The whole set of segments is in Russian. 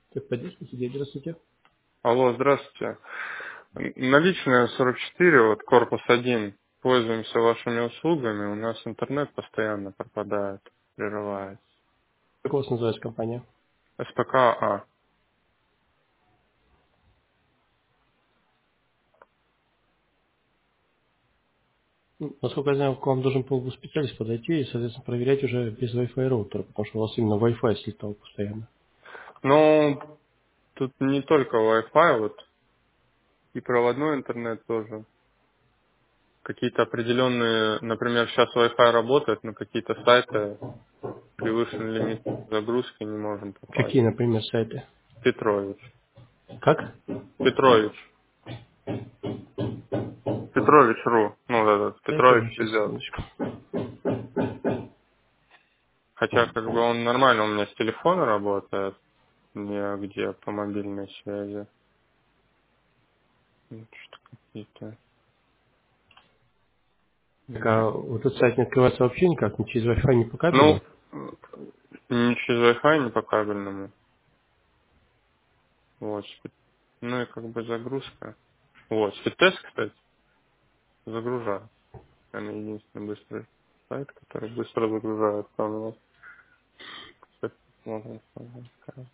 Техподдержка, сидеть, здравствуйте. Алло, здравствуйте. Наличные 44, вот корпус 1. Пользуемся вашими услугами. У нас интернет постоянно пропадает, прерывается. Как у вас называется компания? СПК-А. Насколько я знаю, к вам должен был специалист подойти и, соответственно, проверять уже без Wi-Fi роутера, потому что у вас именно Wi-Fi слетал постоянно. Ну, тут не только Wi-Fi, вот и проводной интернет тоже. Какие-то определенные, например, сейчас Wi-Fi работает, но какие-то сайты превышен лимит загрузки, не можем попасть. Какие, например, сайты? Петрович. Как? Петрович. Петрович.ру. Ну, вот этот. Я понял, Петрович сейчас, без. секундочку. Хотя как бы он нормально у меня с телефона работает, не где по мобильной связи. Ну, что какие-то. Так, а вот этот сайт не открывается вообще никак, ни через Wi-Fi, ни по Ну, кабелю? не через Wi-Fi, не по кабельному. Вот. Ну и как бы загрузка. Вот. Спидтест, кстати, загружает. Это единственный быстрый сайт, который быстро загружает. Там у нас, кстати, можно сказать.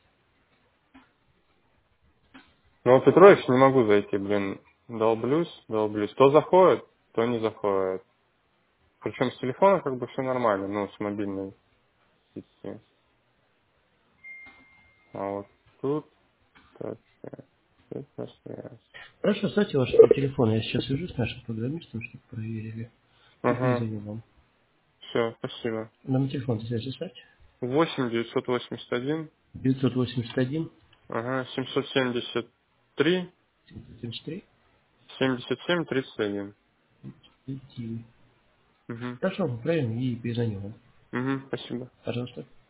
Ну, вот Петрович не могу зайти, блин. Долблюсь. То заходит, то не заходит. Причем с телефона как бы все нормально, ну, с мобильной сети. А вот тут так, это связь. Хорошо, оставьте ваш телефон. Я сейчас свяжусь с нашим программистом, чтобы проверили. И Ага, перезвоню вам. все, спасибо. Номер телефона связи ставьте. 8 981, 981 ага, 773, 773 77 31. 9. Угу, Хорошо, мы проверим и перезвоню вам. спасибо. Пожалуйста.